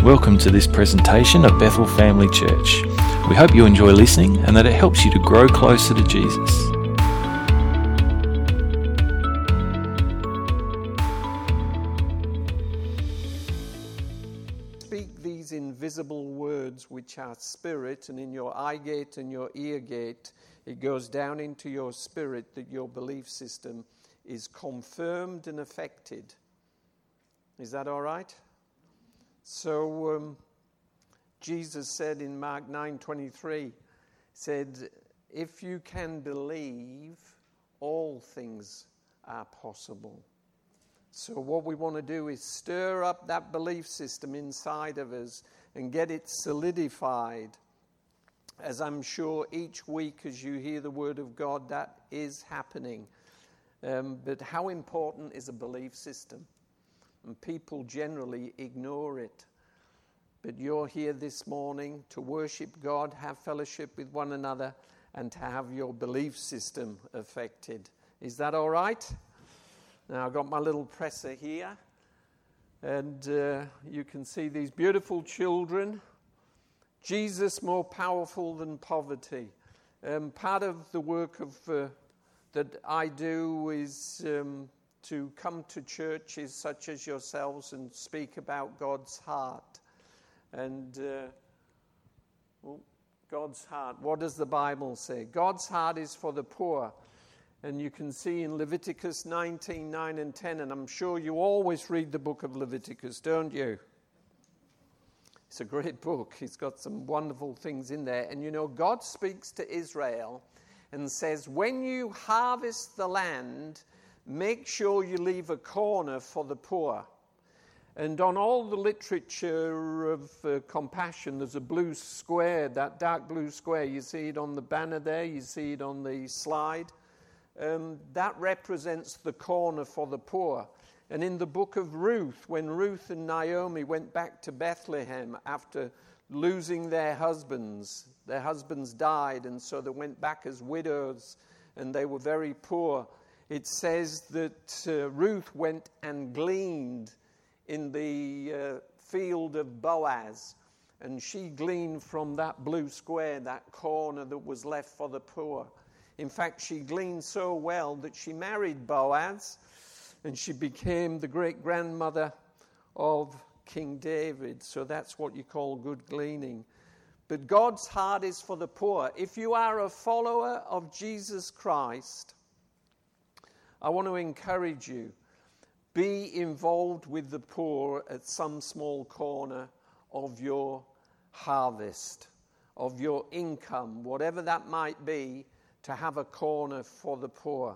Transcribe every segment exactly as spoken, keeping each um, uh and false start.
Welcome to this presentation of Bethel Family Church. We hope you enjoy listening and that it helps you to grow closer to Jesus. Speak these invisible words which are spirit, and in your eye gate and your ear gate, it goes down into your spirit that your belief system is confirmed and affected. Is that all right? So um, Jesus said in Mark nine twenty-three, said, if you can believe, all things are possible. So what we want to do is stir up that belief system inside of us and get it solidified. As I'm sure each week as you hear the word of God, that is happening. Um, but how important is a belief system? And people generally ignore it. But you're here this morning to worship God, have fellowship with one another, and to have your belief system affected. Is that all right? Now, I've got my little presser here. And uh, you can see these beautiful children. Jesus more powerful than poverty. Um, part of the work of uh, that I do is... Um, to come to churches such as yourselves and speak about God's heart. And uh, well, God's heart, what does the Bible say? God's heart is for the poor. And you can see in Leviticus nineteen, nine and ten, and I'm sure you always read the book of Leviticus, don't you? It's a great book. It's got some wonderful things in there. And you know, God speaks to Israel and says, when you harvest the land, make sure you leave a corner for the poor. And on all the literature of uh, compassion, there's a blue square, that dark blue square. You see it on the banner there, you see it on the slide. Um, that represents the corner for the poor. And in the book of Ruth, when Ruth and Naomi went back to Bethlehem after losing their husbands, their husbands died, and so they went back as widows, and they were very poor. It says that uh, Ruth went and gleaned in the uh, field of Boaz, and she gleaned from that blue square, that corner that was left for the poor. In fact, she gleaned so well that she married Boaz, and she became the great-grandmother of King David. So that's what you call good gleaning. But God's heart is for the poor. If you are a follower of Jesus Christ, I want to encourage you, be involved with the poor at some small corner of your harvest, of your income, whatever that might be, to have a corner for the poor.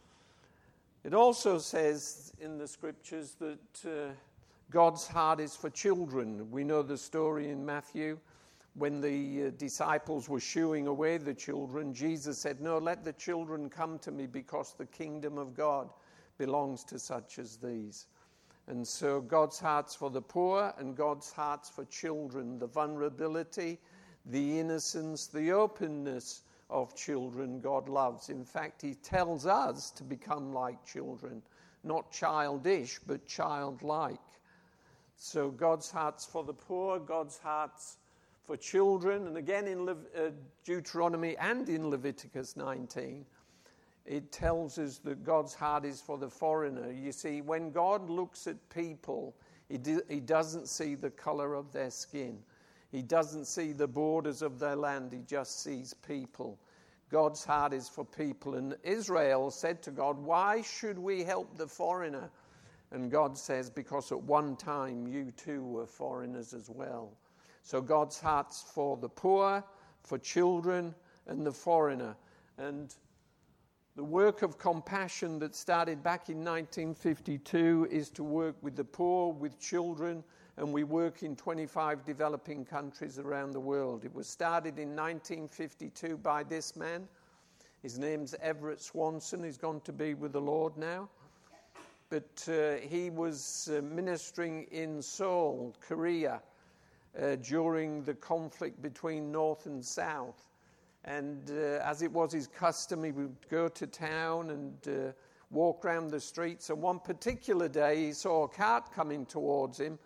It also says in the scriptures that uh, God's heart is for children. We know the story in Matthew. When the uh, disciples were shooing away the children, Jesus said, no, let the children come to me because the kingdom of God belongs to such as these. And so God's heart's for the poor and God's heart's for children. The vulnerability, the innocence, the openness of children God loves. In fact, he tells us to become like children, not childish, but childlike. So God's heart's for the poor, God's heart's for children. And again in Le- uh, Deuteronomy and in Leviticus nineteen, it tells us that God's heart is for the foreigner. You see, when God looks at people, he, do, he doesn't see the color of their skin. He doesn't see the borders of their land. He just sees people. God's heart is for people. And Israel said to God, why should we help the foreigner? And God says, because at one time you too were foreigners as well. So God's heart's for the poor, for children, and the foreigner. And the work of compassion that started back in nineteen fifty-two is to work with the poor, with children, and we work in twenty-five developing countries around the world. It was started in nineteen fifty-two by this man. His name's Everett Swanson. He's gone to be with the Lord now. But uh, he was uh, ministering in Seoul, Korea, Uh, during the conflict between North and South. And uh, as it was his custom, he would go to town and uh, walk around the streets. And one particular day, he saw a cart coming towards him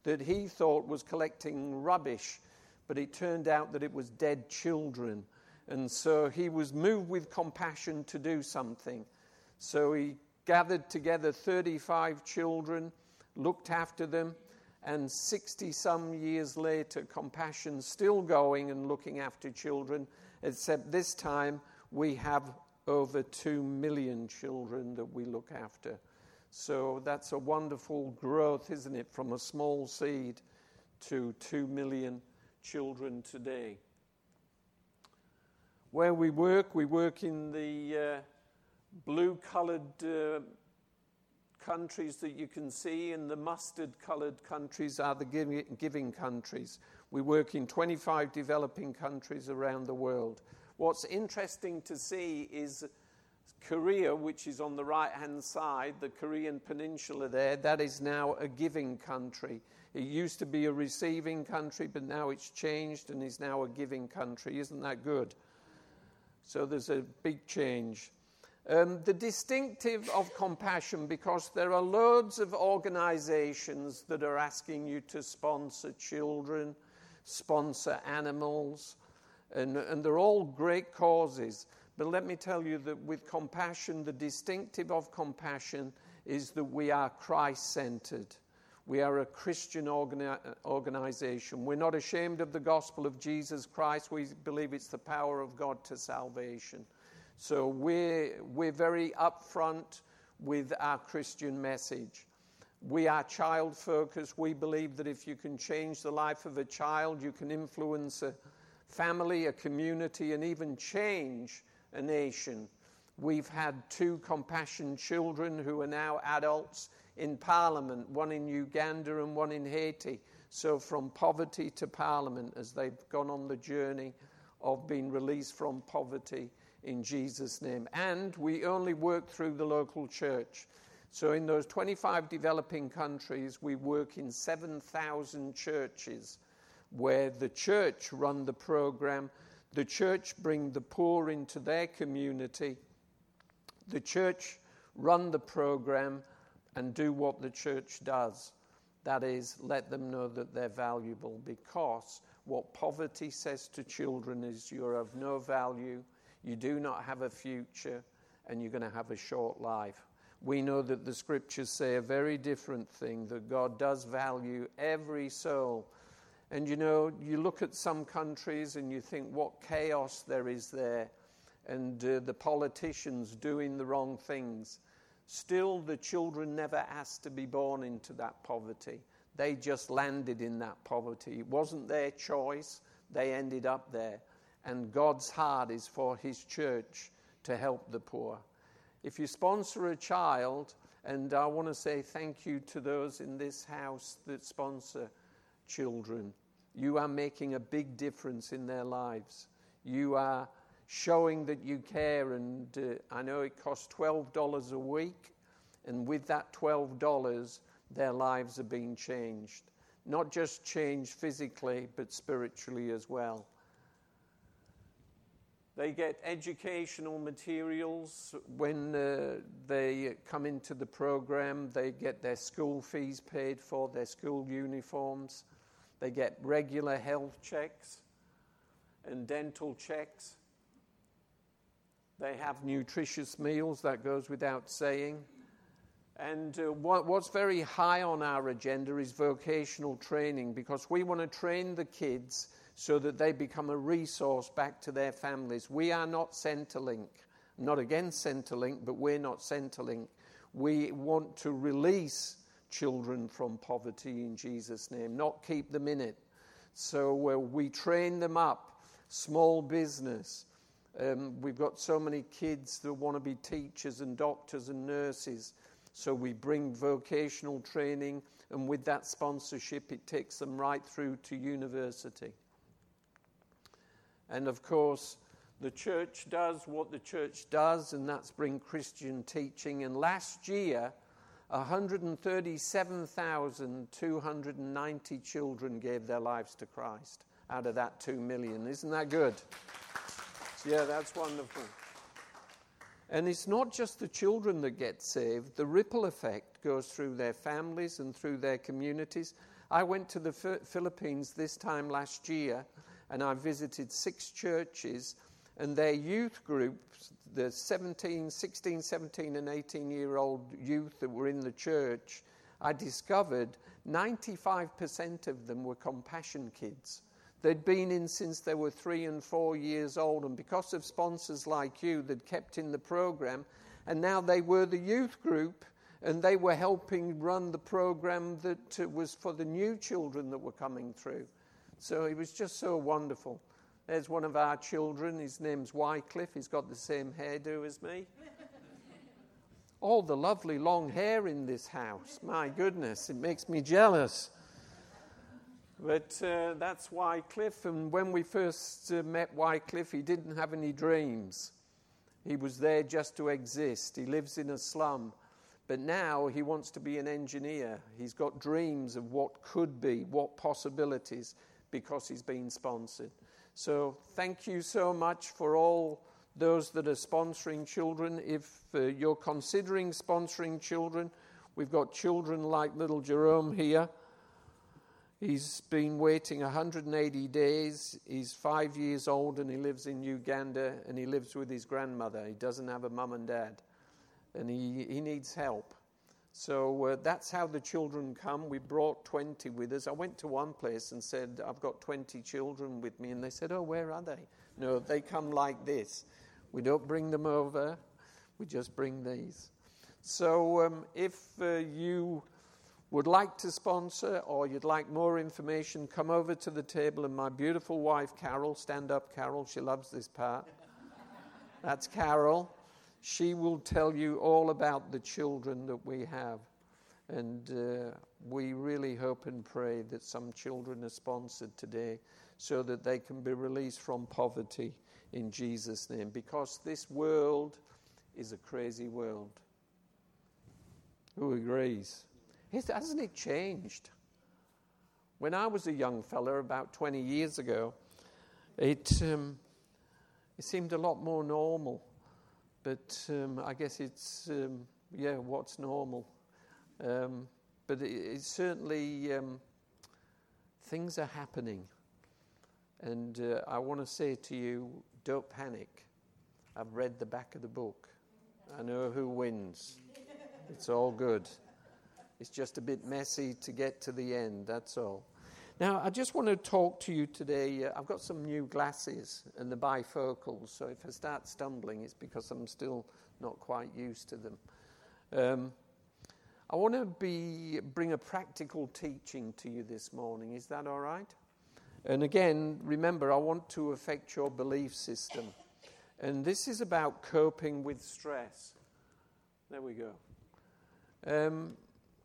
that he thought was collecting rubbish, but it turned out that it was dead children. And so he was moved with compassion to do something. So he gathered together thirty-five children, looked after them, and sixty-some years later, Compassion's still going and looking after children, except this time we have over two million children that we look after. So that's a wonderful growth, isn't it, from a small seed to two million children today. Where we work, we work in the uh, blue-coloured uh, countries that you can see, and the mustard-coloured countries are the giving, giving countries. We work in twenty-five developing countries around the world. What's interesting to see is Korea, which is on the right-hand side, the Korean peninsula there, that is now a giving country. It used to be a receiving country, but now it's changed and is now a giving country. Isn't that good? So there's a big change. Um, the distinctive of Compassion, because there are loads of organizations that are asking you to sponsor children, sponsor animals, and, and they're all great causes. But let me tell you that with Compassion, the distinctive of Compassion is that we are Christ-centered. We are a Christian organi- organization. We're not ashamed of the gospel of Jesus Christ. We believe it's the power of God to salvation. So we're, we're very upfront with our Christian message. We are child-focused. We believe that if you can change the life of a child, you can influence a family, a community, and even change a nation. We've had two Compassion children who are now adults in Parliament, one in Uganda and one in Haiti. So from poverty to Parliament as they've gone on the journey of being released from poverty in Jesus' name. And we only work through the local church. So in those twenty-five developing countries, we work in seven thousand churches where the church run the program. The church bring the poor into their community. The church run the program and do what the church does. That is, let them know that they're valuable, because what poverty says to children is you're of no value, you do not have a future, and you're going to have a short life. We know that the scriptures say a very different thing, that God does value every soul. And you know, you look at some countries and you think what chaos there is there, and uh, the politicians doing the wrong things. Still, the children never asked to be born into that poverty. They just landed in that poverty. It wasn't their choice. They ended up there. And God's heart is for his church to help the poor. If you sponsor a child, and I want to say thank you to those in this house that sponsor children, you are making a big difference in their lives. You are showing that you care, and uh, I know it costs twelve dollars a week, and with that twelve dollars, their lives are being changed. Not just changed physically, but spiritually as well. They get educational materials when uh, they come into the program. They get their school fees paid for, their school uniforms. They get regular health checks and dental checks. They have nutritious meals, that goes without saying. And uh, what, what's very high on our agenda is vocational training, because we want to train the kids so that they become a resource back to their families. We are not Centrelink. I'm not against Centrelink, but we're not Centrelink. We want to release children from poverty in Jesus' name, not keep them in it. So uh, we train them up, small business. Um, we've got so many kids that want to be teachers and doctors and nurses. So we bring vocational training, and with that sponsorship, it takes them right through to university. And of course, the church does what the church does, and that's bring Christian teaching. And last year, one hundred thirty-seven thousand two hundred ninety children gave their lives to Christ out of that two million. Isn't that good? Yeah, that's wonderful. And it's not just the children that get saved. The ripple effect goes through their families and through their communities. I went to the Philippines this time last year, and I visited six churches, and their youth groups, the seventeen, sixteen, seventeen, and eighteen-year-old youth that were in the church, I discovered ninety-five percent of them were compassion kids. They'd been in since they were three and four years old, and because of sponsors like you, they'd kept in the program, and now they were the youth group, and they were helping run the program that uh, was for the new children that were coming through. So it was just so wonderful. There's one of our children. His name's Wycliffe. He's got the same hairdo as me. All the lovely long hair in this house. My goodness, it makes me jealous. But uh, that's Wycliffe, and when we first uh, met Wycliffe, he didn't have any dreams. He was there just to exist. He lives in a slum. But now he wants to be an engineer. He's got dreams of what could be, what possibilities, because he's been sponsored. So thank you so much for all those that are sponsoring children. If uh, you're considering sponsoring children, we've got children like little Jerome here. He's been waiting one hundred eighty days. He's five years old and he lives in Uganda, and he lives with his grandmother. He doesn't have a mum and dad, and he, he needs help. So uh, that's how the children come. We brought twenty with us. I went to one place and said, I've got twenty children with me. And they said, oh, where are they? No, they come like this. We don't bring them over. We just bring these. So um, if uh, you would like to sponsor or you'd like more information, come over to the table, and my beautiful wife, Carol, stand up, Carol. She loves this part. That's Carol. She will tell you all about the children that we have. And uh, we really hope and pray that some children are sponsored today so that they can be released from poverty in Jesus' name. Because this world is a crazy world. Who agrees? Hasn't it changed? When I was a young fella about twenty years ago, it, um, it seemed a lot more normal. But um, I guess it's, um, yeah, what's normal. Um, but it, it's certainly, um, things are happening. And uh, I want to say to you, don't panic. I've read the back of the book. I know who wins. It's all good. It's just a bit messy to get to the end, that's all. Now, I just want to talk to you today. Uh, I've got some new glasses and the bifocals, so if I start stumbling, it's because I'm still not quite used to them. Um, I want to be bring a practical teaching to you this morning. Is that all right? And again, remember, I want to affect your belief system. And this is about coping with stress. There we go. Um,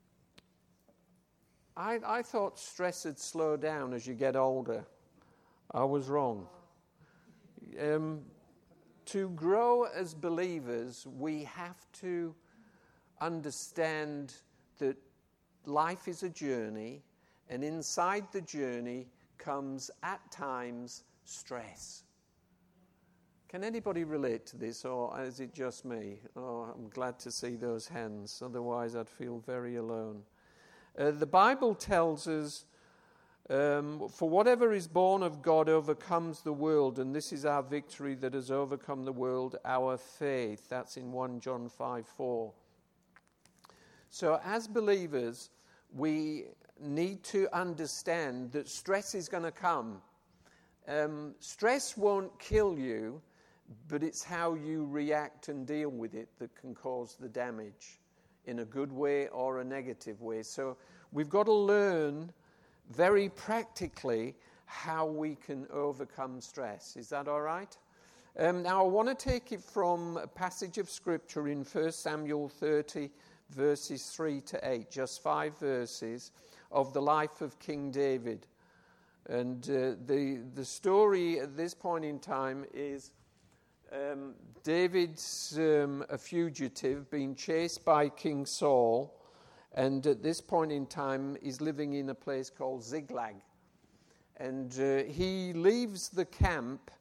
I, I thought stress would slow down as you get older. I was wrong. Um, to grow as believers, we have to understand that life is a journey, and inside the journey comes, at times, stress. Can anybody relate to this, or is it just me? Oh, I'm glad to see those hands. Otherwise, I'd feel very alone. Uh, the Bible tells us, um, for whatever is born of God overcomes the world, and this is our victory that has overcome the world, our faith. That's in First John five four. So as believers, we need to understand that stress is going to come. Um, stress won't kill you, but it's how you react and deal with it that can cause the damage, in a good way or a negative way. So we've got to learn very practically how we can overcome stress. Is that all right? Um, now I want to take it from a passage of Scripture in First Samuel thirty, verses three to eight, just five verses of the life of King David. And uh, the, the story at this point in time is Um, David's um, a fugitive, being chased by King Saul, and at this point in time he's living in a place called Ziklag. And uh, he leaves the camp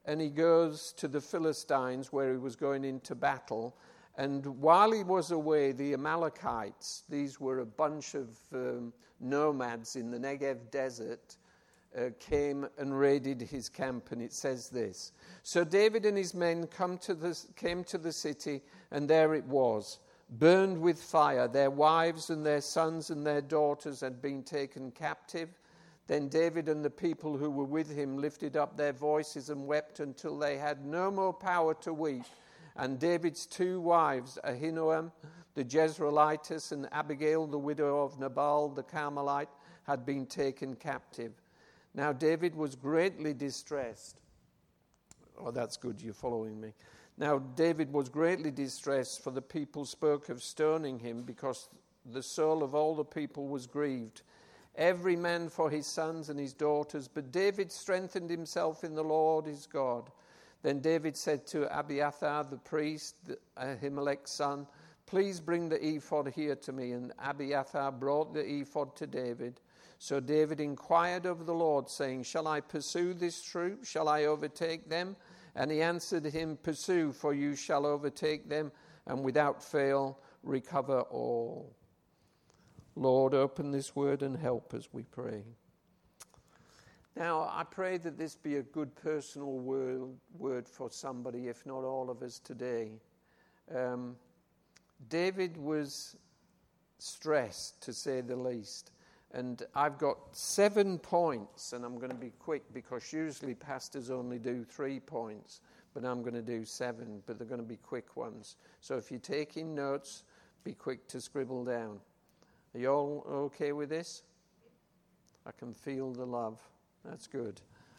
and he goes to the Philistines where he was going into battle. And while he was away, the Amalekites, these were a bunch of um, nomads in the Negev desert, uh, came and raided his camp. And it says this: So David and his men come to the, came to the city, and there it was, burned with fire. Their wives and their sons and their daughters had been taken captive. Then David and the people who were with him lifted up their voices and wept until they had no more power to weep. And David's two wives, Ahinoam the Jezreelitess and Abigail the widow of Nabal the Carmelite, had been taken captive. Now David was greatly distressed. Oh, that's good, you're following me. Now David was greatly distressed, for the people spoke of stoning him, because the soul of all the people was grieved, every man for his sons and his daughters. But David strengthened himself in the Lord his God. Then David said to Abiathar the priest, Ahimelech's son, please bring the ephod here to me. And Abiathar brought the ephod to David. So David inquired of the Lord, saying, shall I pursue this troop? Shall I overtake them? And he answered him, pursue, for you shall overtake them, and without fail recover all. Lord, open this word and help us, we pray. Now, I pray that this be a good personal word, word for somebody, if not all of us today. Um, David was stressed, to say the least. And I've got seven points, and I'm going to be quick because usually pastors only do three points, but I'm going to do seven, but they're going to be quick ones. So if you're taking notes, be quick to scribble down. Are you all okay with this? I can feel the love. That's good.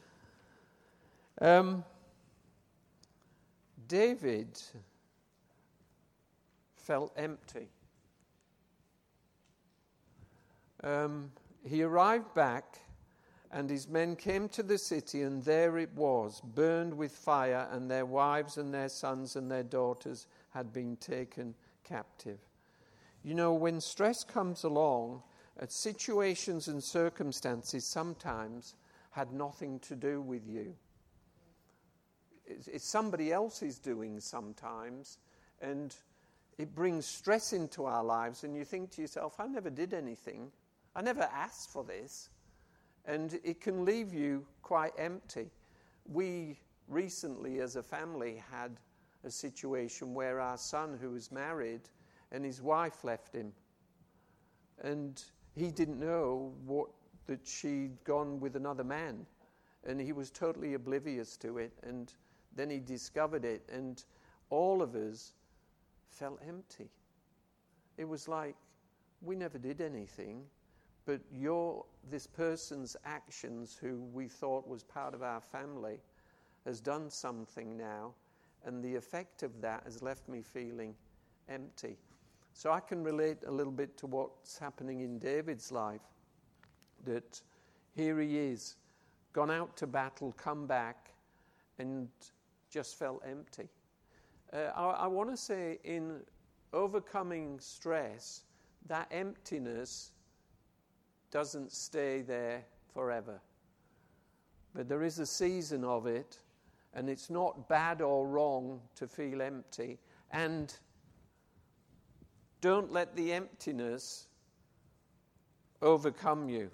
Um, David felt empty. Um, he arrived back, and his men came to the city, and there it was, burned with fire, and their wives and their sons and their daughters had been taken captive. You know, when stress comes along, uh, situations and circumstances sometimes had nothing to do with you. It's, it's somebody else's doing sometimes, and it brings stress into our lives, and you think to yourself, I never did anything. I never asked for this. And it can leave you quite empty. We recently, as a family, had a situation where our son, who was married, and his wife left him. And he didn't know what that she'd gone with another man. And he was totally oblivious to it. And then he discovered it. And all of us felt empty. It was like, we never did anything. But your this person's actions, who we thought was part of our family, has done something now. And the effect of that has left me feeling empty. So I can relate a little bit to what's happening in David's life. That here he is, gone out to battle, come back, and just felt empty. Uh, I, I want to say in overcoming stress, that emptiness doesn't stay there forever. But there is a season of it, and it's not bad or wrong to feel empty. And don't let the emptiness overcome you.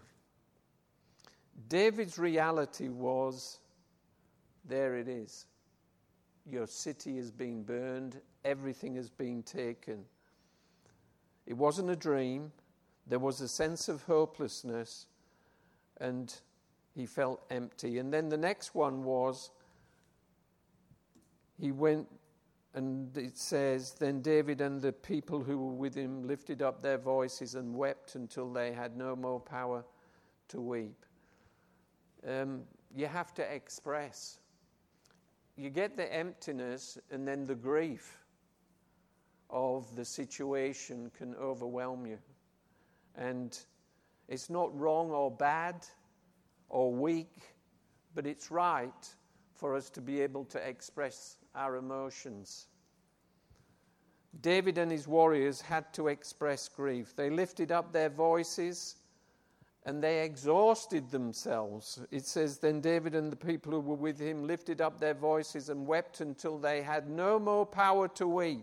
David's reality was, there it is. Your city has been burned. Everything has been taken. It wasn't a dream. There was a sense of hopelessness, and he felt empty. And then the next one was, he went, and it says, then David and the people who were with him lifted up their voices and wept until they had no more power to weep. Um, you have to express. You get the emptiness, and then the grief of the situation can overwhelm you. And it's not wrong or bad or weak, but it's right for us to be able to express our emotions. David and his warriors had to express grief. They lifted up their voices and they exhausted themselves. It says, then David and the people who were with him lifted up their voices and wept until they had no more power to weep.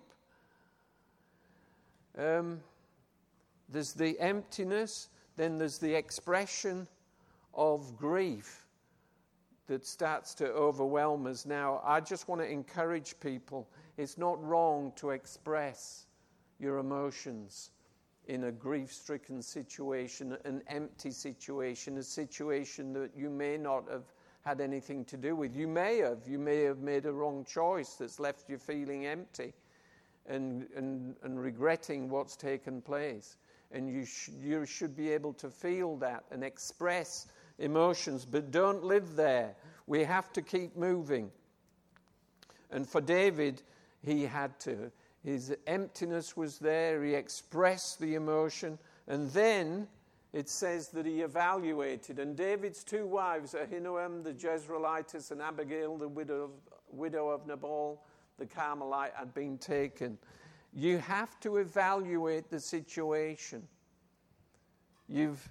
Um, there's the emptiness, then there's the expression of grief that starts to overwhelm us. Now, I just want to encourage people, it's not wrong to express your emotions in a grief-stricken situation, an empty situation, a situation that you may not have had anything to do with. You may have. You may have made a wrong choice that's left you feeling empty and, and, and regretting what's taken place. And you, sh- you should be able to feel that and express emotions, but don't live there. We have to keep moving. And for David, he had to. His emptiness was there. He expressed the emotion. And then it says that he evaluated. And David's two wives, Ahinoam the Jezreelitess and Abigail the widow of, widow of Nabal the Carmelite, had been taken. You have to evaluate the situation. You've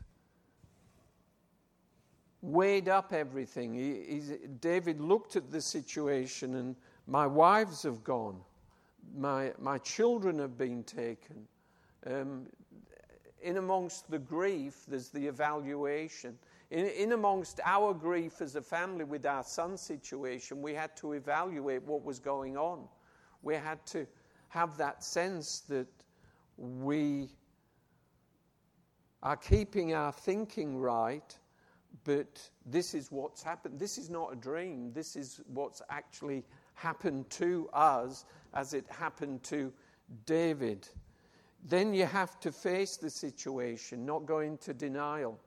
weighed up everything. He, he's, David looked at the situation, and my wives have gone. My my children have been taken. Um, in amongst the grief, there's the evaluation. In, in amongst our grief as a family with our son's situation, we had to evaluate what was going on. We had to have that sense that we are keeping our thinking right, but this is what's happened. This is not a dream. This is what's actually happened to us as it happened to David. Then you have to face the situation, not go into denial.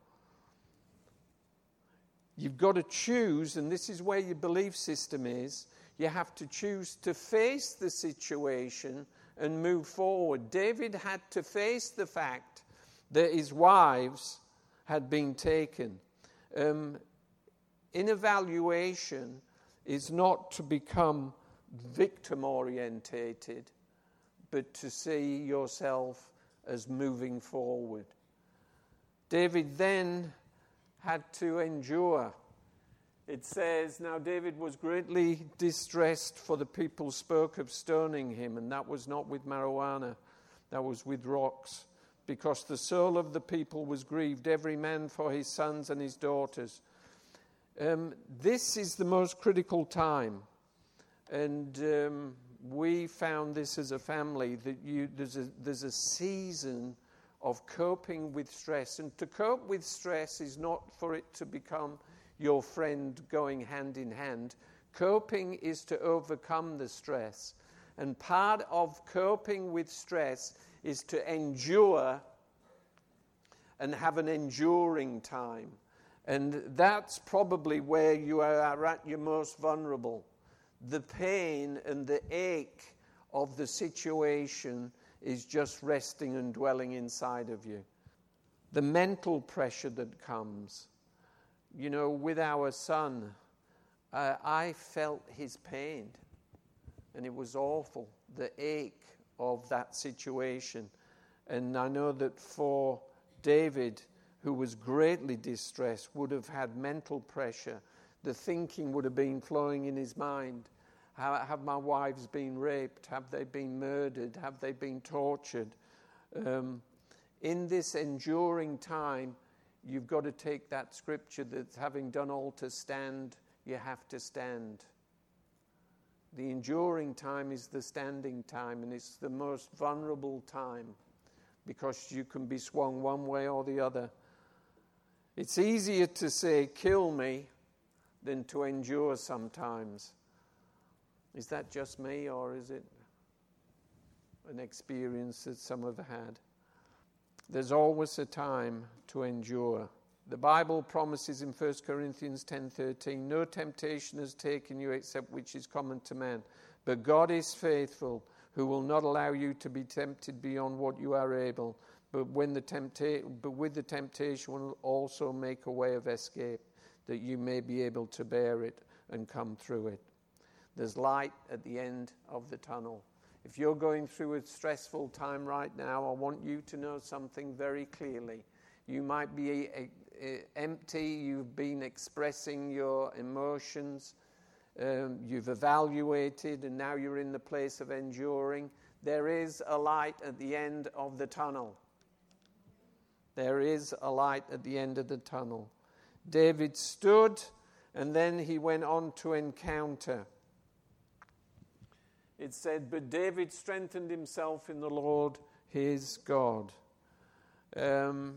You've got to choose, and this is where your belief system is. You have to choose to face the situation and move forward. David had to face the fact that his wives had been taken. Um, in evaluation is not to become victim-orientated, but to see yourself as moving forward. David then had to endure. It says, now David was greatly distressed, for the people spoke of stoning him, and that was not with marijuana, that was with rocks, because the soul of the people was grieved, every man for his sons and his daughters. Um, this is the most critical time, and um, we found this as a family, that you, there's a, there's a season of coping with stress. And to cope with stress is not for it to become your friend going hand in hand. Coping is to overcome the stress. And part of coping with stress is to endure and have an enduring time. And that's probably where you are at your most vulnerable. The pain and the ache of the situation is just resting and dwelling inside of you. The mental pressure that comes. You know, with our son, uh, I felt his pain, and it was awful, the ache of that situation. And I know that for David, who was greatly distressed, would have had mental pressure. The thinking would have been flowing in his mind. Have my wives been raped? Have they been murdered? Have they been tortured? Um, in this enduring time, you've got to take that scripture that having done all to stand, you have to stand. The enduring time is the standing time, and it's the most vulnerable time because you can be swung one way or the other. It's easier to say, kill me, than to endure sometimes. Is that just me, or is it an experience that some have had? There's always a time to endure. The Bible promises in First Corinthians ten thirteen, no temptation has taken you except which is common to man. But God is faithful, who will not allow you to be tempted beyond what you are able. But when the tempta- but with the temptation will also make a way of escape, that you may be able to bear it and come through it. There's light at the end of the tunnel. If you're going through a stressful time right now, I want you to know something very clearly. You might be uh, uh, empty. You've been expressing your emotions. Um, you've evaluated, and now you're in the place of enduring. There is a light at the end of the tunnel. There is a light at the end of the tunnel. David stood, and then he went on to encounter. It said, but David strengthened himself in the Lord his God. Um,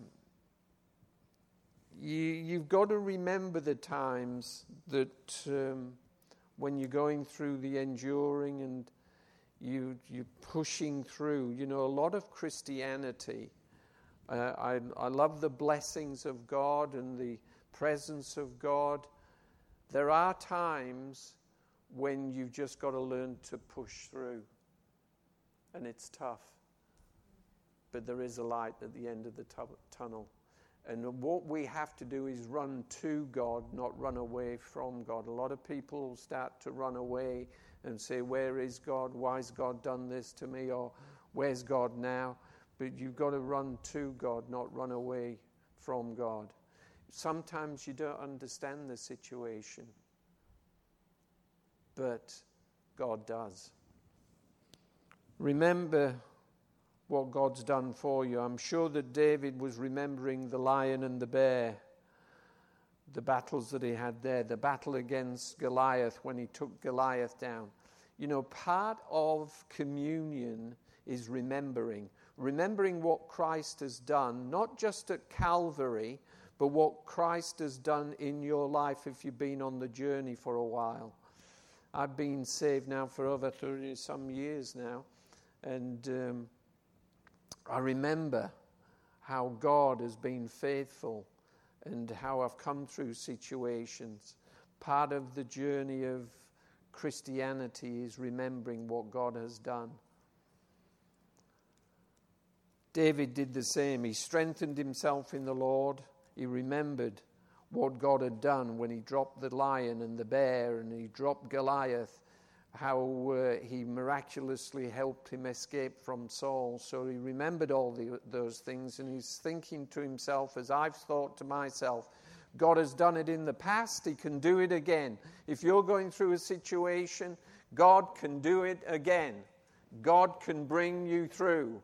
you, you've got to remember the times that um, when you're going through the enduring and you, you're pushing through. You know, a lot of Christianity, uh, I, I love the blessings of God and the presence of God. There are times when you've just got to learn to push through. And it's tough. But there is a light at the end of the tu- tunnel. And what we have to do is run to God, not run away from God. A lot of people start to run away and say, where is God? Why has God done this to me? Or where's God now? But you've got to run to God, not run away from God. Sometimes you don't understand the situation. But God does. Remember what God's done for you. I'm sure that David was remembering the lion and the bear, the battles that he had there, the battle against Goliath when he took Goliath down. You know, part of communion is remembering. Remembering what Christ has done, not just at Calvary, but what Christ has done in your life if you've been on the journey for a while. I've been saved now for over thirty some years now, and um, I remember how God has been faithful and how I've come through situations. Part of the journey of Christianity is remembering what God has done. David did the same. He strengthened himself in the Lord. He remembered what God had done when he dropped the lion and the bear and he dropped Goliath, how uh, he miraculously helped him escape from Saul. So he remembered all the, those things, and he's thinking to himself, as I've thought to myself, God has done it in the past, he can do it again. If you're going through a situation, God can do it again. God can bring you through.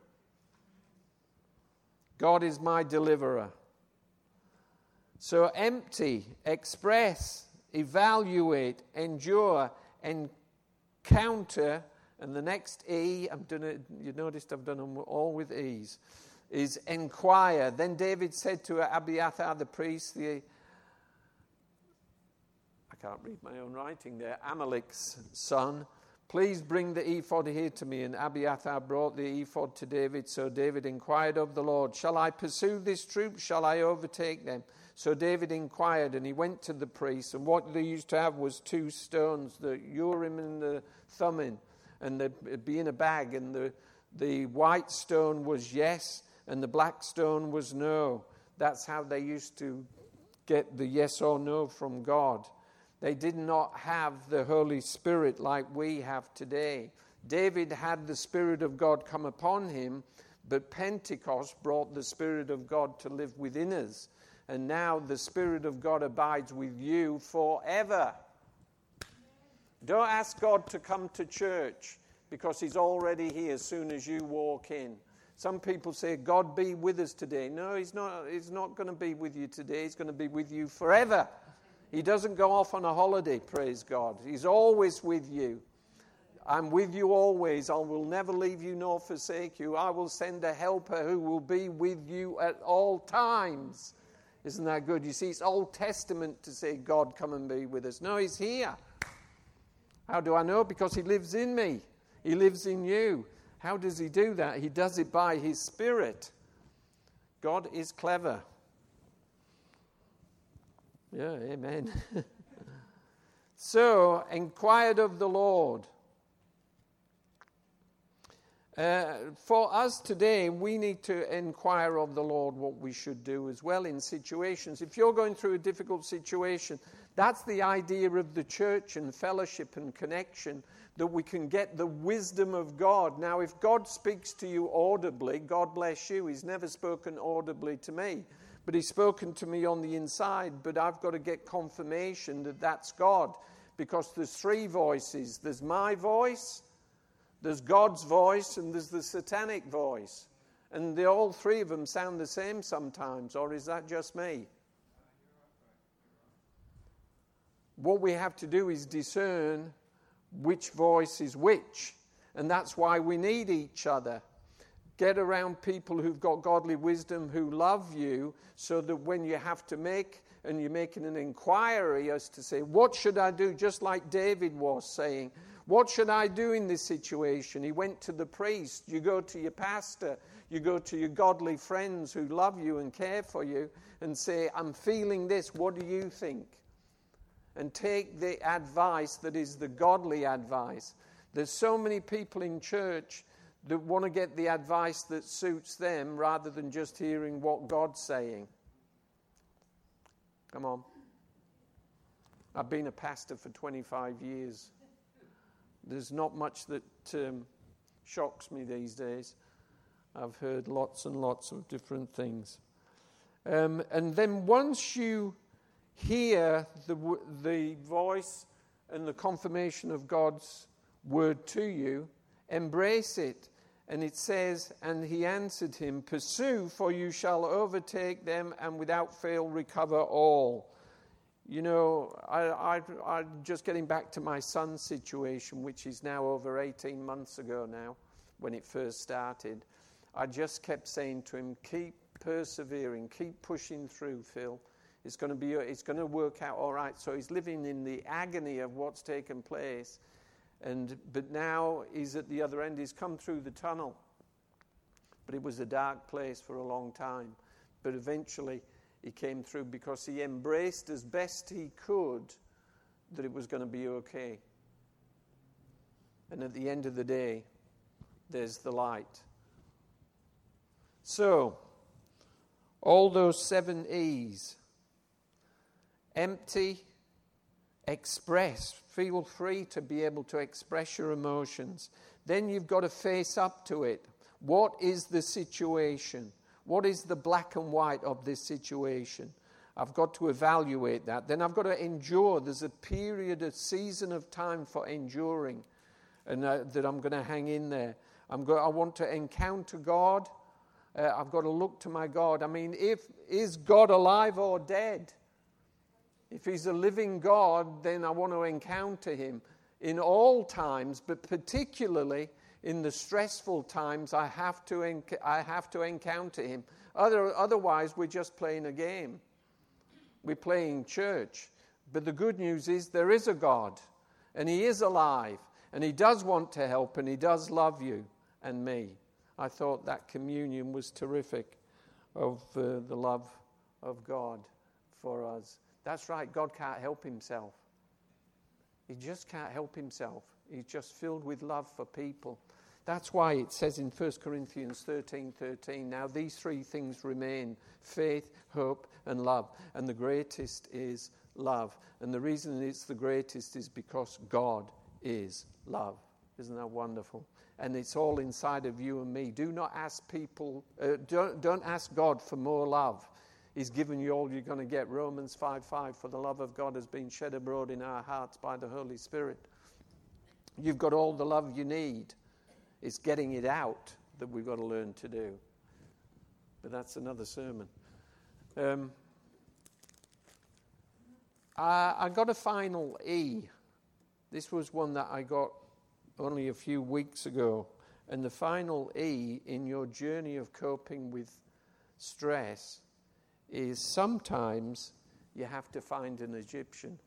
God is my deliverer. So empty, express, evaluate, endure, encounter, and the next E, I've done it, you noticed I've done them all with E's, is inquire. Then David said to Abiathar the priest, the, I can't read my own writing there, Amalek's son, please bring the ephod here to me. And Abiathar brought the ephod to David. So David inquired of the Lord, shall I pursue this troop? Shall I overtake them? So David inquired, and he went to the priest, and what they used to have was two stones, the Urim and the Thummim, and there'd be in a bag, and the, the white stone was yes, and the black stone was no. That's how they used to get the yes or no from God. They did not have the Holy Spirit like we have today. David had the Spirit of God come upon him, but Pentecost brought the Spirit of God to live within us. And now the Spirit of God abides with you forever. Don't ask God to come to church because he's already here as soon as you walk in. Some people say, God be with us today. No, he's not, he's not going to be with you today. He's going to be with you forever. He doesn't go off on a holiday, praise God. He's always with you. I'm with you always. I will never leave you nor forsake you. I will send a helper who will be with you at all times. Isn't that good? You see, it's Old Testament to say, God, come and be with us. No, he's here. How do I know? Because he lives in me. He lives in you. How does he do that? He does it by his Spirit. God is clever. Yeah, amen. So, inquired of the Lord. Uh, for us today, we need to inquire of the Lord what we should do as well in situations. If you're going through a difficult situation, that's the idea of the church and fellowship and connection, that we can get the wisdom of God. Now, if God speaks to you audibly, God bless you. He's never spoken audibly to me. but he's spoken to me on the inside, but I've got to get confirmation that that's God, because there's three voices. There's my voice, there's God's voice, and there's the satanic voice. And they, all three of them sound the same sometimes, or is that just me? What we have to do is discern which voice is which, and that's why we need each other. Get around people who've got godly wisdom, who love you, so that when you have to make, and you're making an inquiry as to say, what should I do? Just like David was saying, what should I do in this situation? He went to the priest. You go to your pastor. You go to your godly friends who love you and care for you and say, I'm feeling this. What do you think? And take the advice that is the godly advice. There's so many people in church that want to get the advice that suits them rather than just hearing what God's saying. Come on. I've been a pastor for twenty-five years. There's not much that um, shocks me these days. I've heard lots and lots of different things. Um, and then once you hear the the voice and the confirmation of God's word to you, embrace it. And it says, and he answered him, pursue, for you shall overtake them and without fail recover all. You know, I, I, I'm just getting back to my son's situation, which is now over eighteen months ago now, when it first started. I just kept saying to him, keep persevering, keep pushing through, Phil. It's going to be, it's going to work out all right. So he's living in the agony of what's taken place. And but now he's at the other end. He's come through the tunnel. But it was a dark place for a long time. But eventually he came through because he embraced as best he could that it was going to be okay. And at the end of the day, there's the light. So, all those seven E's. Empty, express. Feel free to be able to express your emotions. Then you've got to face up to it. What is the situation? What is the black and white of this situation? I've got to evaluate that. Then I've got to endure. There's a period, a season of time for enduring, and uh, that I'm going to hang in there. I'm go- I want to encounter God. Uh, I've got to look to my God. I mean, if is God alive or dead? If he's a living God, then I want to encounter him in all times, but particularly in the stressful times, I have to enc- I have to encounter him. Other, otherwise, we're just playing a game. We're playing church. But the good news is there is a God, and he is alive, and he does want to help, and he does love you and me. I thought that communion was terrific of uh, the love of God for us. That's right, God can't help himself. He just can't help himself. He's just filled with love for people. That's why it says in First Corinthians thirteen thirteen, now these three things remain, faith, hope, and love. And the greatest is love. And the reason it's the greatest is because God is love. Isn't that wonderful? And it's all inside of you and me. Do not ask people, uh, don't, don't ask God for more love. He's given you all you're going to get. Romans five five, for the love of God has been shed abroad in our hearts by the Holy Spirit. You've got all the love you need. It's getting it out that we've got to learn to do. But that's another sermon. Um, I, I got a final E. This was one that I got only a few weeks ago. And the final E in your journey of coping with stress is sometimes you have to find an Egyptian.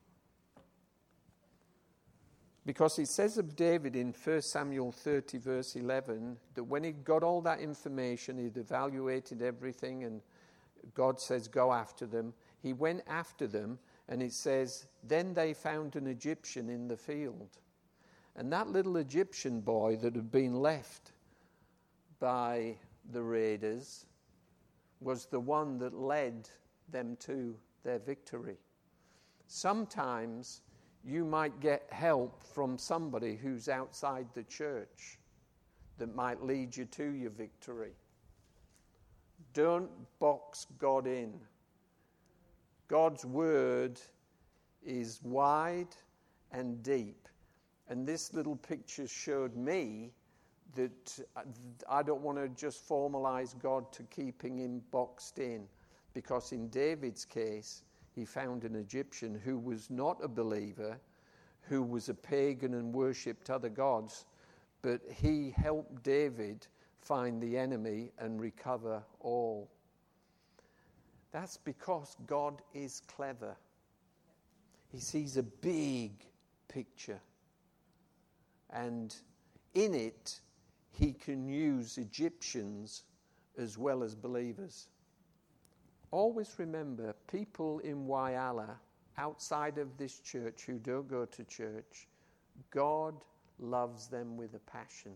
Because it says of David in First Samuel thirty verse eleven that when he got all that information, he'd evaluated everything and God says go after them. He went after them and it says then they found an Egyptian in the field. And that little Egyptian boy that had been left by the raiders was the one that led them to their victory. Sometimes you might get help from somebody who's outside the church that might lead you to your victory. Don't box God in. God's word is wide and deep. And this little picture showed me that I don't want to just formalize God to keeping him boxed in, because in David's case, he found an Egyptian who was not a believer, who was a pagan and worshipped other gods, but he helped David find the enemy and recover all. That's because God is clever. He sees a big picture, and in it, he can use Egyptians as well as believers. Always remember, people in Whyalla, outside of this church who don't go to church, God loves them with a passion.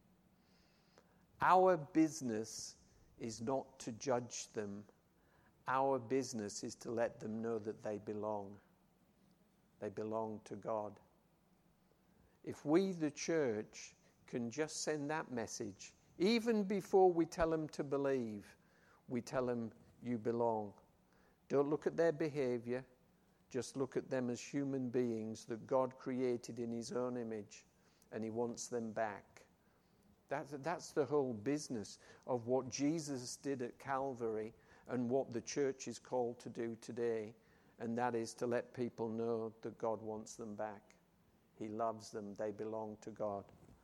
Our business is not to judge them. Our business is to let them know that they belong. They belong to God. If we, the church, can just send that message, even before we tell them to believe, we tell them, you belong. Don't look at their behavior. Just look at them as human beings that God created in his own image, and he wants them back. That's, that's the whole business of what Jesus did at Calvary and what the church is called to do today, and that is to let people know that God wants them back. He loves them. They belong to God.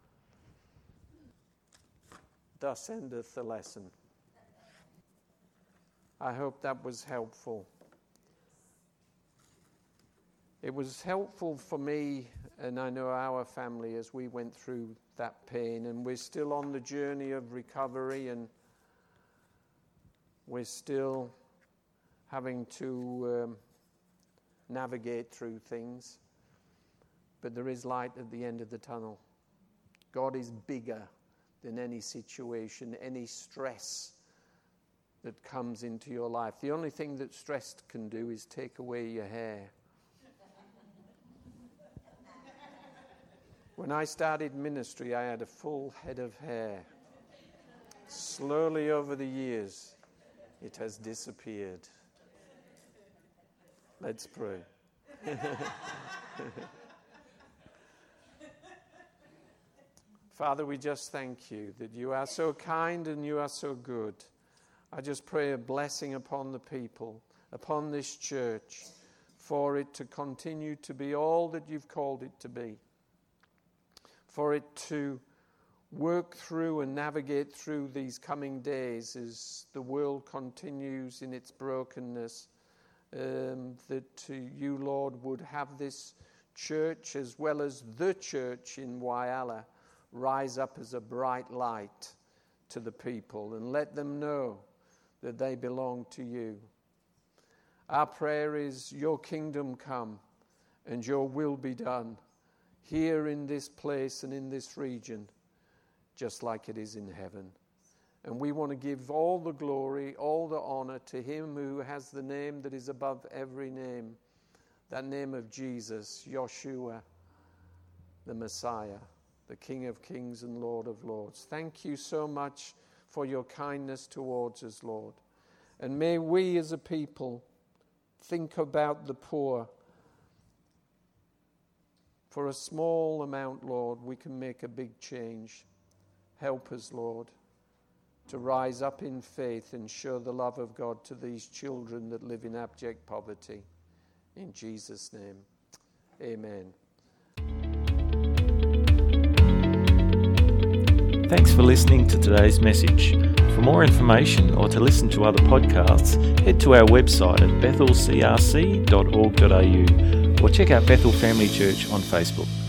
Thus endeth the lesson. I hope that was helpful. It was helpful for me, and I know our family, as we went through that pain, and we're still on the journey of recovery, and we're still having to um, navigate through things. But there is light at the end of the tunnel. God is bigger than any situation, any stress that comes into your life. The only thing that stress can do is take away your hair. When I started ministry, I had a full head of hair. Slowly over the years, it has disappeared. Let's pray. Father, we just thank you that you are so kind and you are so good. I just pray a blessing upon the people, upon this church, for it to continue to be all that you've called it to be, for it to work through and navigate through these coming days as the world continues in its brokenness, um, that uh, you, Lord, would have this church as well as the church in Whyalla rise up as a bright light to the people and let them know that they belong to you. Our prayer is your kingdom come and your will be done here in this place and in this region, just like it is in heaven. And we want to give all the glory, all the honor to him who has the name that is above every name, that name of Jesus, Yeshua, the Messiah, the King of kings and Lord of lords. Thank you so much for your kindness towards us, Lord. And may we as a people think about the poor. For a small amount, Lord, we can make a big change. Help us, Lord, to rise up in faith and show the love of God to these children that live in abject poverty. In Jesus' name, amen. Thanks for listening to today's message. For more information or to listen to other podcasts, head to our website at bethel c r c dot org dot a u or check out Bethel Family Church on Facebook.